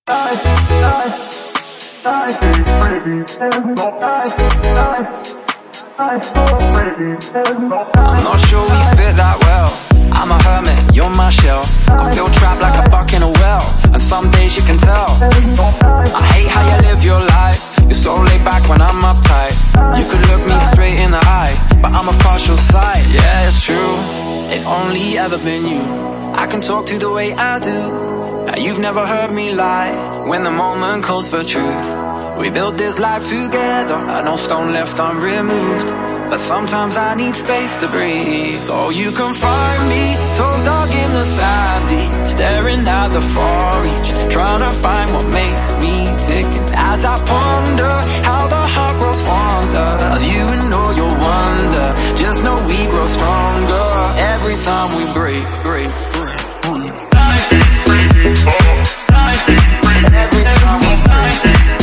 not sure we fit that well. I'm a hermit, you're my shell. I feel trapped like a buck in a well, and some days you can tell. I hate how you live your life. You're so laid back when I'm uptight. You could look me straight in the eye, but I'm a partial sight. Yeah, it's true, it's only ever been you. I can talk to the way I do. Now you've never heard me lie when the moment calls for truth. We built this life together, no stone left unremoved. But sometimes I need space to breathe. So you can find me, toes dug in the sand deep, staring at the far reach, trying to find what makes me tick. And as I ponder how the heart grows fonder of you and all your wonder, just know we grow stronger every time we break. Every time we break.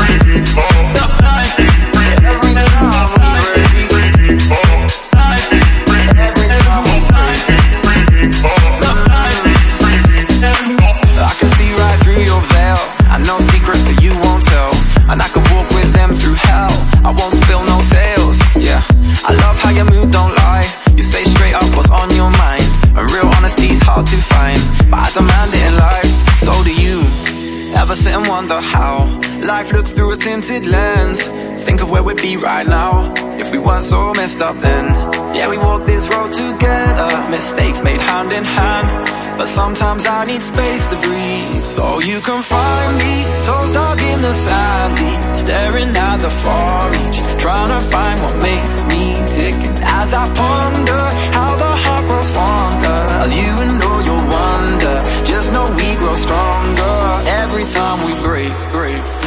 And I could walk with them through hell, I won't spill no tales, yeah. I love how you move, don't lie. You say straight up what's on your mind, and real honesty's hard to find, but I demand it in life, so do you. Ever sit and wonder how life looks through a tinted lens? Think of where we'd be right now if we weren't so messed up then. Yeah, we walked this road together, mistakes made hand in hand, but sometimes I need space to breathe. So you can find me, toes dug in the sand deep, staring at the far reach, trying to find what makes me tick. And as I ponder how the heart grows fonder of you and all your wonder, just know we grow stronger every time we break.